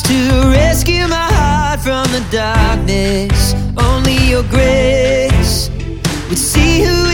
to rescue my heart from the darkness. Only your grace would see who